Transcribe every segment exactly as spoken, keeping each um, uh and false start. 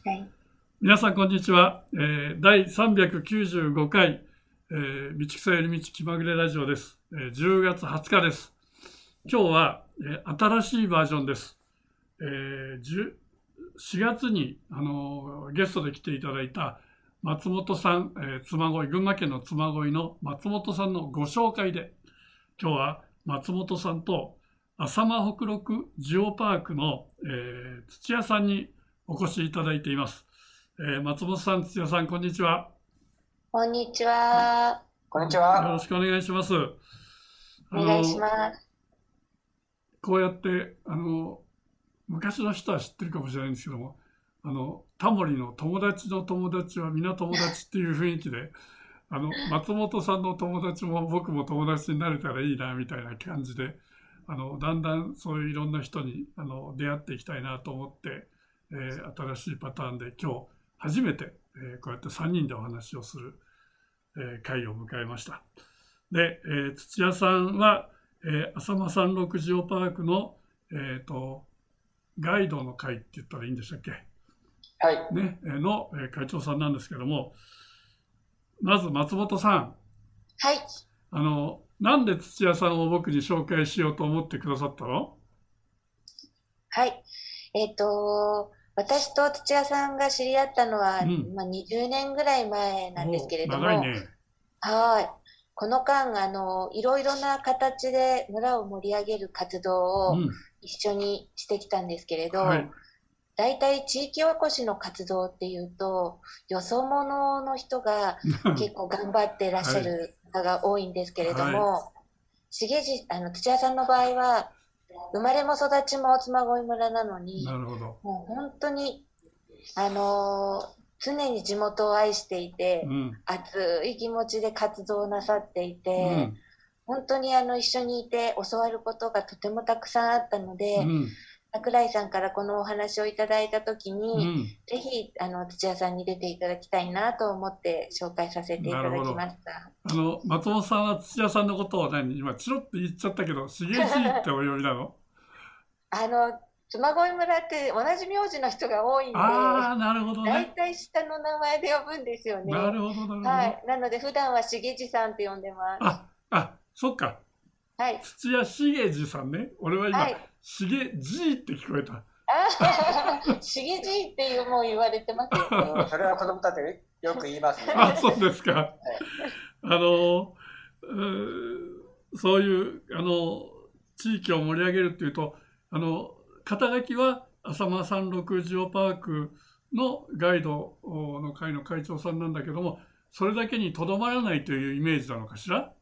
はい、 皆さんこんにちは、えー、だいさんびゃくきゅうじゅうごかい、えー、道草より道気まぐれラジオです、えー、じゅうがつはつかです。今日は、えー、新しいバージョンです、えー、しがつに、あのー、ゲストで来ていただいた松本さん、えー、嬬恋、群馬県の嬬恋の松本さんのご紹介で、今日は松本さんと浅間北陸ジオパークの、えー、土屋さんにお越しいただいています。えー、松本さん、土屋さん、こんにちは。 こんにちは。 こんにちは。 よろしくお願いします。 お願いします。 こうやってあの昔の人は知ってるかもしれないんですけども、あのタモリの友達の友達は皆友達っていう雰囲気で、あの松本さんの友達も僕も友達になれたらいいなみたいな感じで、あのだんだんそういういろんな人にあの出会っていきたいなと思って、えー、新しいパターンで今日初めて、えー、こうやってさんにんでお話をする、えー、会を迎えました。で、えー、土屋さんは、えー、浅間山麓ジオパークの、えーと、ガイドの会って言ったらいいんでしたっけ、 はいね、の、えー、会長さんなんですけども、まず松本さん、 はい。 あのなんで土屋さんを僕に紹介しようと思ってくださったの？ はい。えっと、私と土屋さんが知り合ったのは、 うん、 まあ、にじゅうねんぐらい前なんですけれども、 長いね。 はい。この間、あの、いろいろな形で村を盛り上げる活動をうん、 一緒にしてきたんですけれど、 はい。 大体地域おこしの活動っていうと、よそ者の人が結構頑張ってらっしはい。 ゃる方が多いんですけれどはい。 も、重治、あの、土屋さんの場合は、生まれも育ちも嬬恋村なのに、 なるほど。 もう本当に、あのー常に地元を愛していて、 うん、 熱い気持ちで活動なさっていて、 うん、 本当にあの一緒にいて教わることがとてもたくさんあったので、 うん、 桜井さんからこのお話をいただいたときに、 うん。 ぜひあの土屋さんに出ていただきたいなと思って紹介させていただきなるほど。 ました。 あの松本さんは土屋さんのことを何今チロッと言っちゃったけど、しげじいってお呼びなの？ あの、嬬恋村って同じ名字の人が多いんで、 ああ、なるほどね。 大体下の名前で呼ぶんですよね。 なるほど、なるほど。 はい。なので普段はしげじさんって呼んでます。 あ、あ、そっか。 はい。 土屋しげじさんね。俺は今、 はい。 しげじいって聞こえた。 ああ、しげじっていうもう言われてますよね。 うん、それは子供たちよく言いますね。 あ、そうですか。 はい、 あの、うそういう、あの、地域を盛り上げるっていうと、あの、肩書きは浅間山麓ジオパークのガイドの会の会長さんなんだけども、それだけにとどまらないというイメージなのかしら、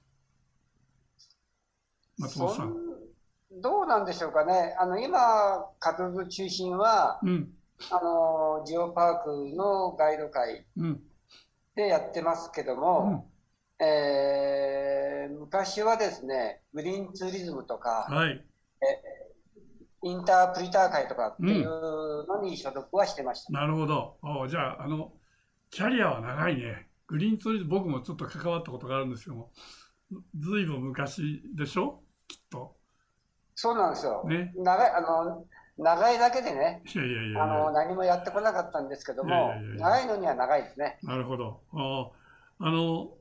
松本そさん。 んどうなんでしょうかね。あの今活動中心はうん、 あのジオパークのガイド会うん、 でやってますけどうん。 も、えー昔はですね、グリーンツーリズムとか、 はい。 えインタープリター会とかっていううん。 のに所属はしてました。 なるほど。おじゃあ、あの、キャリアは長いね。グリーンツーリズム、僕もちょっと関わったことがあるんですけども、ずいぶん昔でしょきっと。 そうなんですよ。 ね。 長い、あの、長いだけでね、 いやいやいやあいやいの、何もやってこなかったんですけどやいやいも、 やいや。 長いのには長いですね。 なるほど。ああの、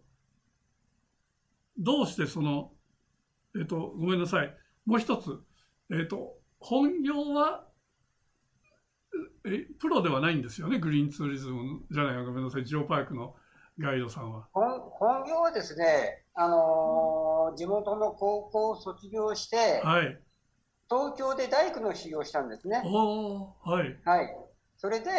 どうしてその、えっと、ごめんなさい。もう一つ。えっと、本業は、え、プロではないんですよね。グリーンツーリズムじゃない、ごめんなさい。ジオパークのガイドさんは。 本、本業はですね、あのー地元の高校を卒業して、 はい。 東京で大工の修行をしたんですね。 おー、はい。 はい。それで、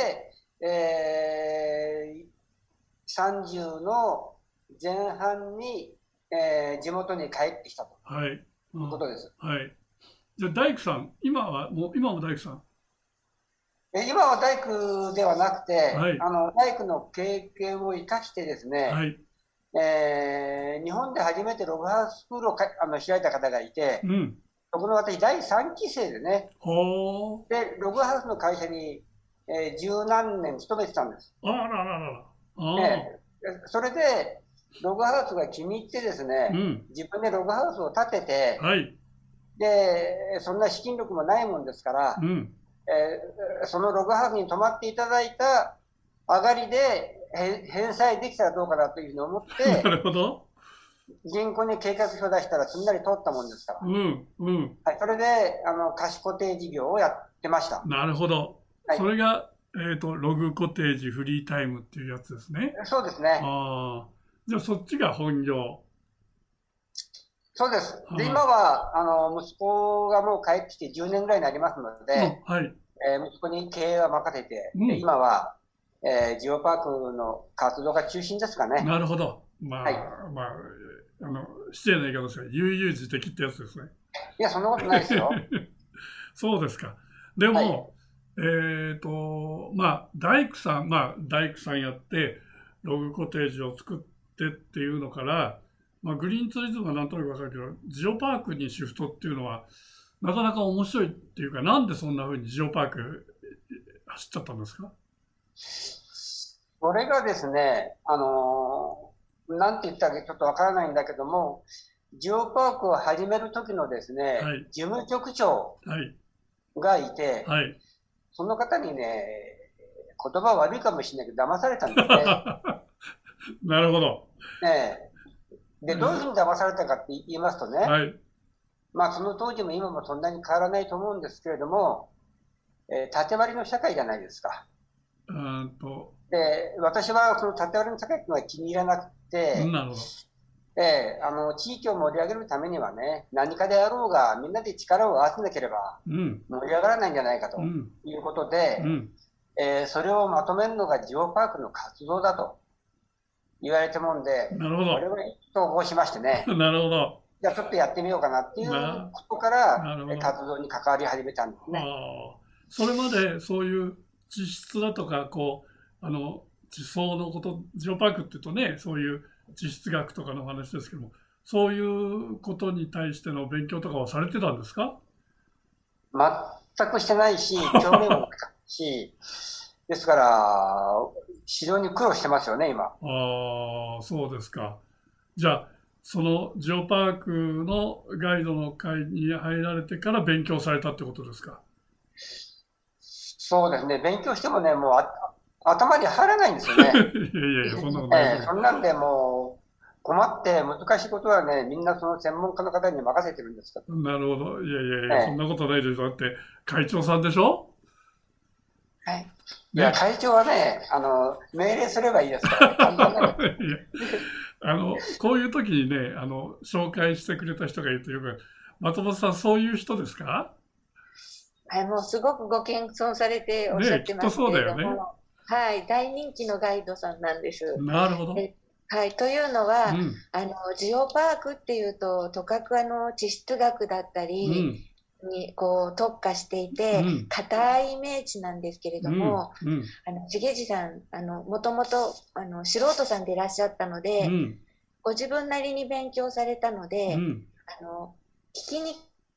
えー、さんじゅうの前半に、えー地元に帰ってきたとはい。うん、 いうことです。 はい。じゃあ、大工さん、今は、もう、今も大工さん。 え今は大工ではなくて、 はい。 あの、大工の経験を生かしてですね、 はい。 えー日本で初めてログハウススクールをかあの開いた方がいて、 うん。 そこの私だいさんき生でね、 ほー。 で、ログハウスの会社に、えー十何年勤めてたんです。 あらららら。あええそれで、ログハウスが気に入ってですー。うね、 ん。 自分でログハウスを建てて、 はい。 で、そんな資金力もないもんですから、 うん。 えーそのログハウスに泊まっていただいた上がりでへ返済できたらどうかなというふうに思っなて、 るほど。 銀行に計画書を出したらすんなり通ったもんですから。 うんうん。 はい、それで、あの、貸し固定事業をやってました。 なるほど。 はいそれが、えっと、ログコテージフリータイムっていうやつですね。 そうですね。 ああ。じゃあそっちが本業。 そうです。で、 はい今は、あの、息子がもう帰ってきてじゅうねんぐらいになりますので、 うん、はい。 えー息子に経営は任せて、 うんで今は、えージオパークの活動が中心ですかね。 なるほど。まあ、 はいまあ、あの、失礼な言い方ですが、悠々自適ってやつですね。 いや、そんなことないですよ。 そうですか。でも、えっと、まあ、大工さん、まあ、大工さんやって、ログコテージを作ってっていうのから、まあ、グリーンツーリズムはなんとなくわかるけど、ジオパークにシフトっていうのは、なかなか面白いっていうか、なんでそんな風にジオパークえ走っちゃったんですか？ それがですね、あのーなんて言ったらちょっとわからないんだけども、ジオパークを始める時のですね、 はい事務局長はい。 がいて、 はい。 その方にね、言葉悪いかもしれないけど、騙されたんですね。 なるほど。 ええで、どういうふうに騙されたかって言いますとね、 はい。 まあその当時も今もそんなに変わらないと思うんですけれども、えー縦割りの社会じゃないですか。 うーんと、 で、私はその縦割りの社会っていうのは気に入らなくて、 なるほど。 ええあの、地域を盛り上げるためにはね、何かであろうがみんなで力を合わせなければうん。 盛り上がらないんじゃないかとうん。 いうことで、 うん。 えーそれをまとめるのがジオパークの活動だと言われたもんで、 なるほこれを統合しましてね、 ど。なるほど。 じゃあちょっとやってみようかなっていうなことかなるほどら、えー活動に関わり始めたんですね。 ああ。それまでそういう地質だとか、こう、あの、地層のこと、ジオパークっていうとね、そういう地質学とかの話ですけども、そういうことに対しての勉強とかはされてたんですか？ 全くしてないし、興味もなかったし、ですから、非常に苦労してますよね、今。 ああ、そうですか。じゃあ、そのジオパークのガイドの会に入られてから勉強されたってことですか？ そうですね、勉強してもね、もうあ頭に入らないんですよね。 いやいやいや、そんなことないええですそんなんでもう、困って難しいことはね、みんなその専門家の方に任せてるんですけど。 なるほど。いやいやいや、 ええそんなことないでしょ。だって会長さんでしょ？ はい。 いや、 ね。 会長はね、あの、命令すればいいですから、簡単なこと。 いやあの、こういう時にね、あの、紹介してくれた人がいるというか、松本さん、そういう人ですか？ はい、もうすごくご謙遜されておっしゃね、 ってまきっとすけれどそうだよね。 も、はい、大人気のガイドさんなんです。 なるほど。 で、はい、というのうは、 ん、 あの、ジオパークっていうと、とかくあの地質学だったうりん、 にこう特化していうて、 ん、 硬いイメージなんですけれうん、 ども、 うん、 あの、重治さん、あの、もともと、あの、素人さんでいらっしゃったのうで、 ん、 ご自分なりに勉強されたのうで、 ん。 あの、聞きに、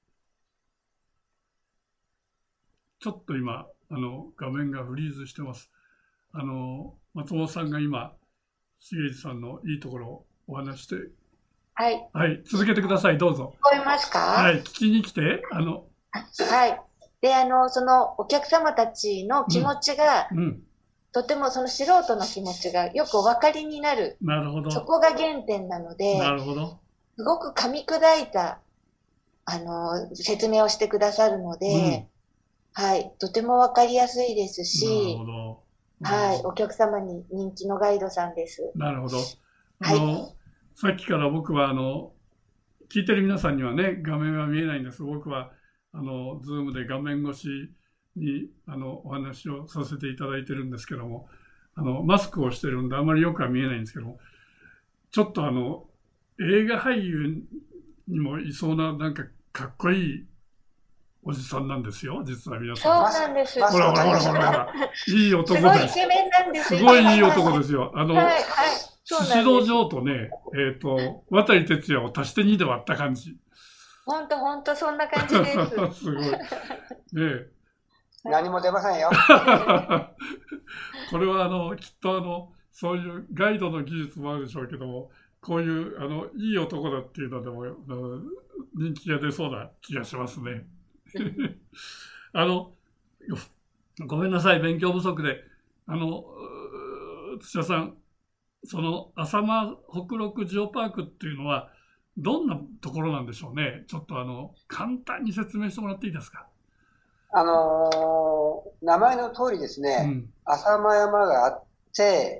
ちょっと今、あの、画面がフリーズしてます。あの、松本さんが今、重治さんのいいところをお話して、 はい、 はい、続けてください、どうぞ。 聞こえますか？ はい、聞きに来て、あの、 はい。で、あの、そのお客様たちの気持ちが、 うん、 とてもその素人の気持ちがよくお分かりになる。 なるほど、 そこが原点なので、 なるほど。 すごく噛み砕いた、あの、説明をしてくださるので、はい。とても分かりやすいですなるしほ、ど。 はい。お客様に人気のガイドさんです。 なるほど。あはい。 の、さっきから僕は、あの、聞いてる皆さんにはね、画面は見えないんです。僕は、あの、ズームで画面越しに、あの、お話をさせていただいてるんですけども、あの、マスクをしてるんで、あまりよくは見えないんですけども、ちょっとあの、映画俳優にもいそうな、なんか、かっこいいおじさんなんですよ、実は皆そうさん。 なんです。 マスほらほらほらマスほらほら、いい男すごいです。 イケメンなんですすごいいいはい男ですよ。あの、 はい、はい。そう宍戸なんです。 城とね、えっと、渡哲也を足してにで割った感じ。 ほんとほんとそんな感じです。 すごい。ねえ。 何も出ませんよ。 これはあの、きっとあの、そういうガイドの技術もあるでしょうけども、こういうあの、いい男だっていうのでも、あの人気が出そうな気がしますね。あの、 ごめんなさい、勉強不足で。あの、土屋さん、その浅間北陸ジオパークっていうのは、どんなところなんでしょうね。ちょっとあの、簡単に説明してもらっていいですか。 あのー名前の通りですうね、 ん。 浅間山があって、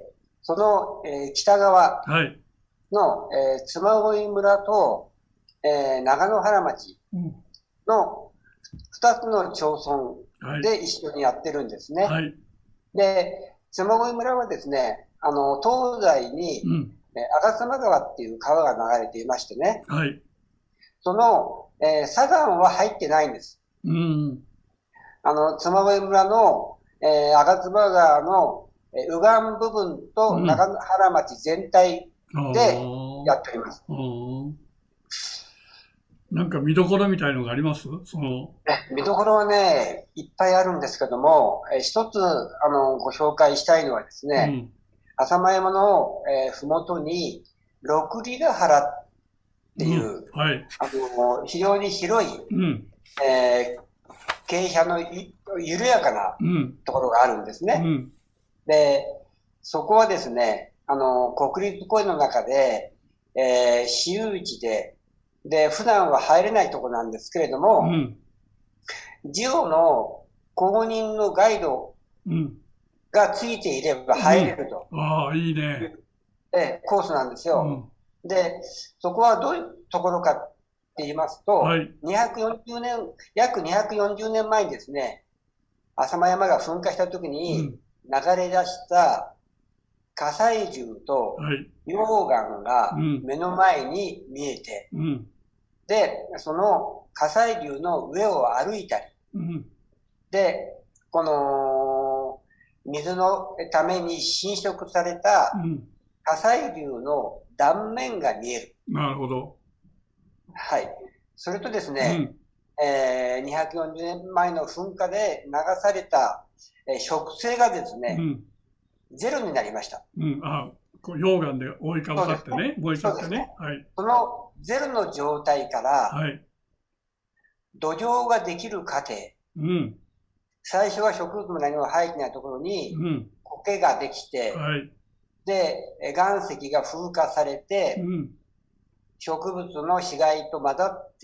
その、えー北側はい。 の、えー嬬恋村と、えー長野原町うん。 のふたつの町はい。 村で一緒にやってるんですね。 はい。 で、嬬恋村はですね、あの、東西に、 うん。 えー吾妻川っていう川が流れていましてね、 はい。 その、えー左岸は入ってないんです。 うん。 あの、嬬恋村の、えー、吾妻川の、えー右岸部分とうん。 長野原町全体あでやあ。 っております。 ああ。なんか見どころみたいのがありますその。 え見どころはね、いっぱいあるんですけども、えー一つ、あの、ご紹介したいのはですね、 うん。 浅間山の、えー、ふもとに、六里ヶ原ってうん。 いう、 はい。 あの、非常に広い、 うん。 えー傾斜のい緩やかなうん。 ところがあるんですね。 うん。 で、そこはですね、あの、国立公園の中で、えー私有地で、で、普段は入れないところなんですけれどうも、 ん。 ジオの公認のガイドうん。 がついていればうん。 入れるとああ、いいいね。 う、えーコースなんですよ。 うん。 で、そこはどういうところかって言いますと、 はい。 にひゃくよんじゅうねん、約にひゃくよんじゅうねんまえにですね、浅間山が噴火した時うにん。 流れ出した火砕流とはい。 溶岩がうん。 目の前に見えて、 うん。 で、その火砕流の上を歩いたり、 うん。 で、この水のために浸食されたうん。 火砕流の断面が見える。 なるほど。 はい。それとですうね、 ん。 えーにひゃくよんじゅうねんまえの噴火で流された、えー植生がですね、 うん。 ゼロになりました。 うん。あ、こう溶岩で覆いかぶそうですね。 さってね、燃えちゃそうですね。 ってね。はい。 そのゼロの状態からはい。 土壌ができる過程、 うん。 最初は植物も何も生えてないところうにん。 苔ができて、 はい。 で、え岩石が風化されうて、 ん。 植物の死骸と混ざって、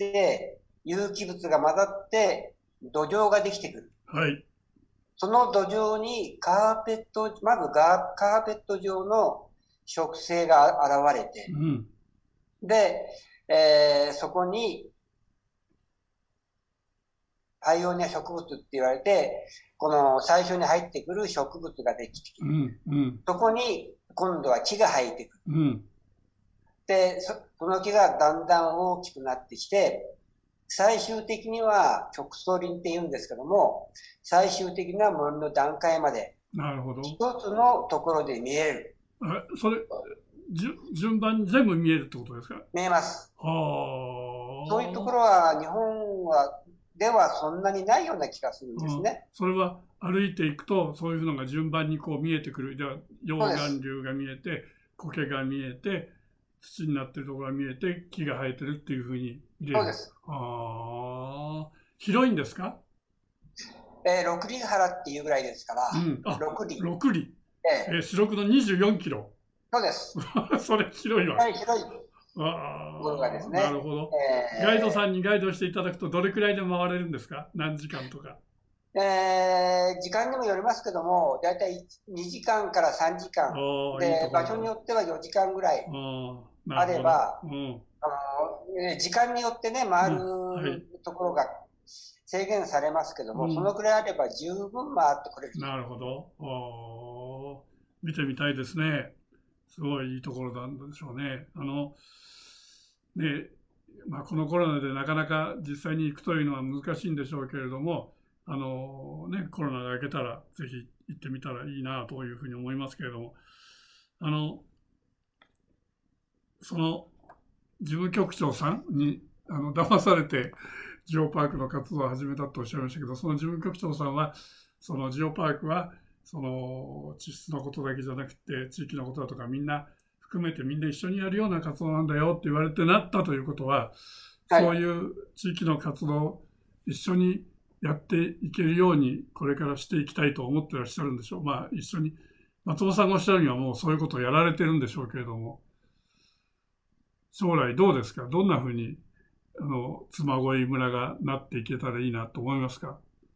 有機物が混ざって、土壌ができてくる。 はい。 その土壌にカーペット、まずガーカーペット状の植生が現れて、 うん。 で、えーそこにパイオニア植物って言われて、この最初に入ってくる植物ができてきて、 うん。うん。 そこに今度は木が生えてくる。 うん。 で、そその木がだんだん大きくなってきて、最終的には直送林って言うんですけども、最終的な森の段階までなるほど。 一つのところで見える。 あ、それ、じゅ順番に全部見えるってことですか。 見えます。 はそういうとこあ。 ろは日本はではそんなにないような気がするんですうん。 ね。 それは歩いていくと、そういうのが順番にこう見えてくる。じゃあ、溶岩流が見えて、苔が見えて、土になってるところが見えて、木が生えてるっていうふうに見れる。 そうです。 ああ。広いんですか。 えー、六里原っていうぐらいですから、 うん。あ、 六里。 ろく里。 えー、 えー、四六のにじゅうよんキロ。 そうです。 それ広いわ。 はい、広いとあころがですあ、 ね。 なるほど。 えー、 ガイドさんにガイドしていただくとどれくらいで回れるんですか。何時間とか。 えー、時間にもよりますけども、だいたいにじかんからさんじかん。 ああ、いいで、 ところだ。 場所によってはよじかんぐらいああ、なあるほど。 れば、 うん。 あの、えー時間によってね、回うん。はい。 るところが制限されますけども、 うん。 そのくらいあれば十分回ってこれる。 なるほど。ああ、見てみたいですね。すごいいいところなんでしょうね。あの、ね、まあ、このコロナでなかなか実際に行くというのは難しいんでしょうけれども、あのね、コロナが明けたらぜひ行ってみたらいいなというふうに思いますけれども、あの、その事務局長さんにあの騙されてジオパークの活動を始めたとおっしゃいましたけど、その事務局長さんは、そのジオパークはその地質のことだけじゃなくて地域のことだとかみんな含めてみんな一緒にやるような活動なんだよって言われてなったということは、 はい、 そういう地域の活動一緒にやっていけるようにこれからしていきたいと思ってらっしゃるんでしょう。まあ一緒に松本さんがおっしゃるにはもうそういうことをやられてるんでしょうけれども、将来どうですか？どんなふうにあの嬬恋村がなっていけたらいいなと思いますか？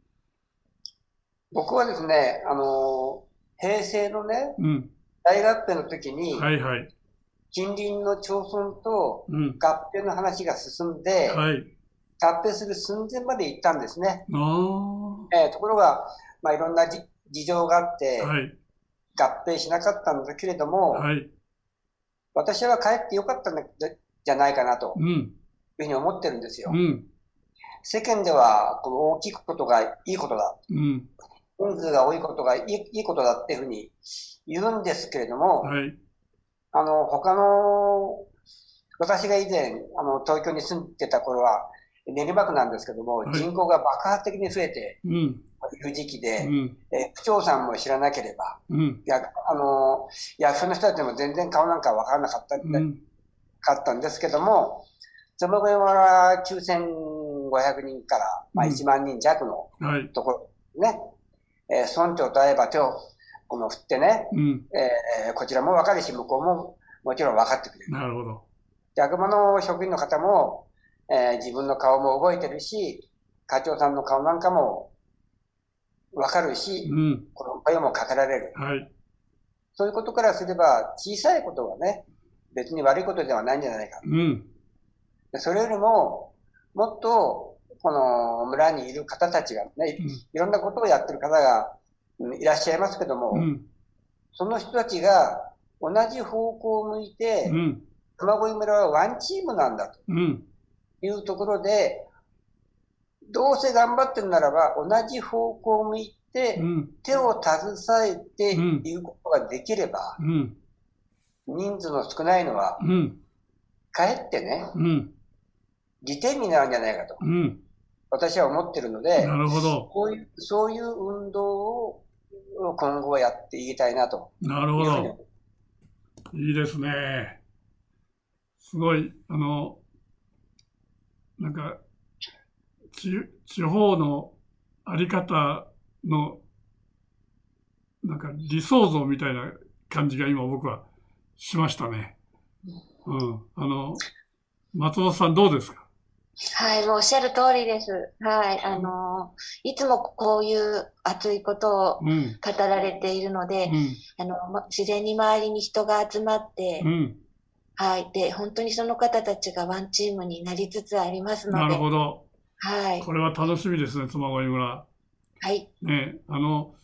僕はですね、あの平成のね、 うん、 大合併の時に、 はいはい、 近隣の町村とうん、 合併の話が進んで、 はい、 合併する寸前まで行ったんですね。 ああ、 えーところが、まあ、いろんなじ事情があって、 はい、 合併しなかったんだけれども、 はい、 私は帰ってよかったんじゃないかなとうん、 いうふうに思ってるんですよ。 うん、 世間ではこの大きいことがいいことだ、 うん、 人数が多いことがいい、いいことだっていうふうに言うんですけれども、 はい、 あの、他の、私が以前、あの、東京に住んでた頃は、練馬区なんですけども、 はい、 人口が爆発的に増えてうん、 いる時期で、 うん、 え区長さんも知らなければ、 うん、 やあの役所の人たちも全然顔なんか分からなかった、 うん、 かったんですけども、嬬恋村はきゅうせんごひゃくにんから、まあ、いちまんにん弱のはい、 ところね、えー村長と会えば手をこの振ってね、 うん、 えーこちらも分かるし、向こうももちろん分かってくれる。 なるほど。 役場の職員の方も、えー自分の顔も覚えてるし、課長さんの顔なんかも分かるし、 うん、 この声もかけられる。 はい、 そういうことからすれば、小さいことはね、別に悪いことではないんじゃないか。 うん、 それよりも、もっと、この村にいる方たちがね、 うん、 いろんなことをやってる方がうんいらっしゃいますけども、 うん、 その人たちが同じ方向を向いて、 うん、 嬬恋村はワンチームなんだとうん、 いうところで、どうせ頑張ってるならば、同じ方向を向いて、 うん、 手を携えてうんいくことができれば、 うん、 人数の少ないのは、 うん、 かえってね、 うん、 利点になるんじゃないかと、 うん、 私は思ってるので、 なるほど。 そういう、そういう運動を今後はやっていきたいなとなるほいうふうに。 ど。いいですね。すごい、あの、なんか、地、地方のあり方の、なんか理想像みたいな感じが今僕はしましたね。うん。あの、松本さんどうですか？ はい、もうおっしゃる通りです。はい、あの、いつもこういう熱いことをうん、 語られているので、 うん、 あの、ま自然に周りに人が集まっうて、 ん。 はい。で、本当にその方たちがワンチームになりつつありますなるので、 ほど。 はい。 これは楽しみですね、嬬恋村。 はい。 ね、あの、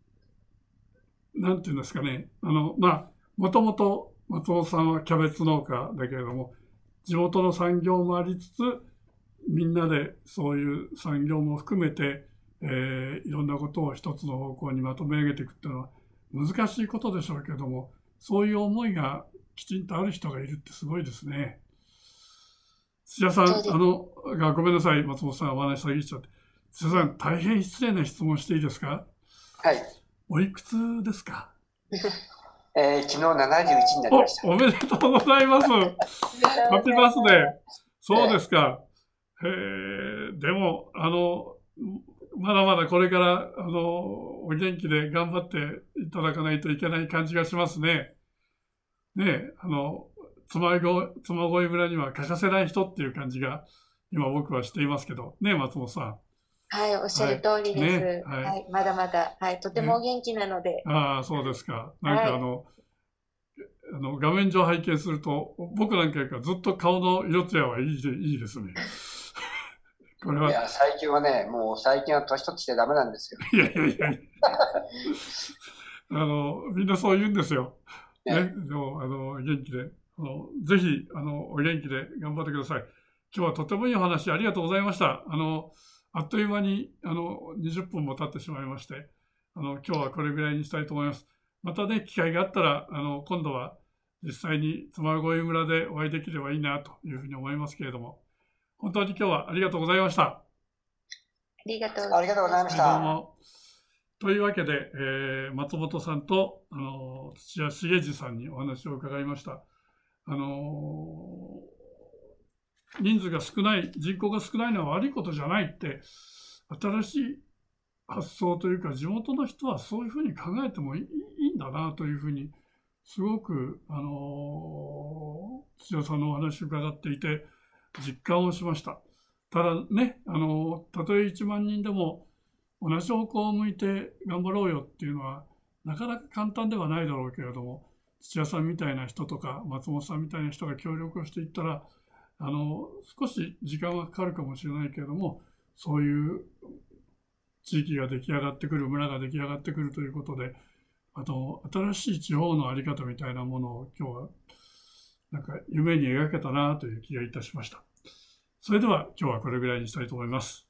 なんていうんですかね。あの、まあ、もともと松本さんはキャベツ農家だけれども、地元の産業もありつつ、みんなでそういう産業も含めて、えーいろんなことを一つの方向にまとめ上げていくっていうのは難しいことでしょうけども、そういう思いがきちんとある人がいるってすごいですね。土屋さん、 そうです。 あの、がごめんなさい、松本さんお話し下げちゃって。土屋さん、大変失礼な質問していいですか？ はい。 おいくつですか？ えー昨日ななじゅういちになりました。 お、おめでとうございます。ハッピーバースデー。そうですか。へえ、でも、あの、まだまだこれから、あの、お元気で頑張っていただかないといけない感じがしますね。ねえ、あの、嬬恋、嬬恋村には欠かせない人っていう感じが、今僕はしていますけど、ねえ、松本さん。 はい、おっしゃるはい。 通りでね、 す。 は。 はいい。まだまだ、はい。とてもおね。 元気なので、 ああ、そうですか。なんはい。 かあの、あの画面上拝見すると、僕なんかよりかずっと顔の色艶はいいで、いいですね。これは、 いや、最近はね、もう最近は年取ってきてダメなんですよ。 いやいやいやいや、あの、みんなそう言うんですよ。ね。 ね。 でも、あの、元気で、あの、ぜひ、あの、お元気で頑張ってください。今日はとてもいいお話ありがとうございました。あの、あっという間に、あの、にじゅっぷんも経ってしまいまして、あの、今日はこれぐらいにしたいと思います。またね、機会があったら、あの、今度は実際に嬬恋村でお会いできればいいなというふうに思いますけれども、本当に今日はありがとうございました。 ありがとうごありがとうございましざいまはい、どうた。 も。というわけで、えー松本さんと、あの、土屋茂二さんにお話を伺いました。あの、人数が少ない、人口が少ないのは悪いことじゃないって新しい発想というか、地元の人はそういうふうに考えてもいい、いいんだなというふうに、すごく、あのー、土屋さんのお話を伺っていて、実感をしました。ただね、あのー、たとえいちまんにんでも、同じ方向を向いて頑張ろうよっていうのは、なかなか簡単ではないだろうけれども、土屋さんみたいな人とか、松本さんみたいな人が協力をしていったら、あの、少し時間はかかるかもしれないけれども、そういう地域が出来上がってくる、村が出来上がってくるということで、あと、新しい地方のあり方みたいなものを今日は、なんか夢に描けたなという気がいたしました。それでは今日はこれぐらいにしたいと思います。